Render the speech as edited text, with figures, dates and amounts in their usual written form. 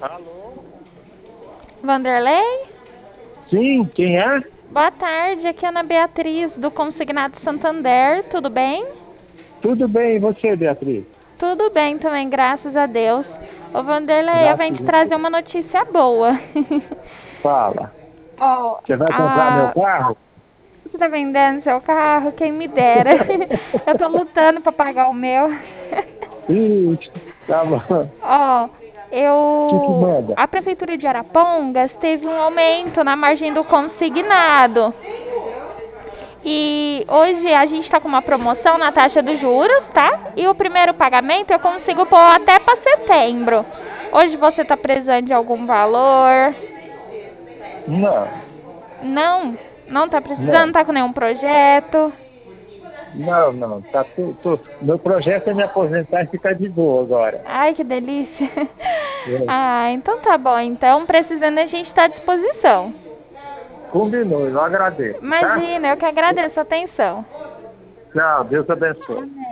Alô? Vanderlei? Sim, quem é? Boa tarde, aqui é a Ana Beatriz do Consignado Santander, tudo bem? Tudo bem, e você, Beatriz? Tudo bem também, graças a Deus. Ô Vanderlei, eu Graças venho te a trazer Deus. uma notícia boa. Fala. Ó, Você vai comprar meu carro? você tá vendendo seu carro? Quem me dera. Eu tô lutando para pagar o meu. Ih, tá bom. O Ó, que eu... manda? A Prefeitura de Arapongas teve um aumento na margem do consignado. E hoje a gente está com uma promoção na taxa dos juros, tá? E o primeiro pagamento eu consigo pôr até para setembro. Hoje você está precisando de algum valor? Não, Não, não está precisando, não, tá com nenhum projeto. não. Meu projeto é me aposentar e ficar de boa agora. Ai, que delícia. É. Ah, então tá bom. Então, precisando, a gente está à disposição. Combinou, eu agradeço, tá? Imagina, eu que agradeço a atenção. Tchau, Deus abençoe. Amém.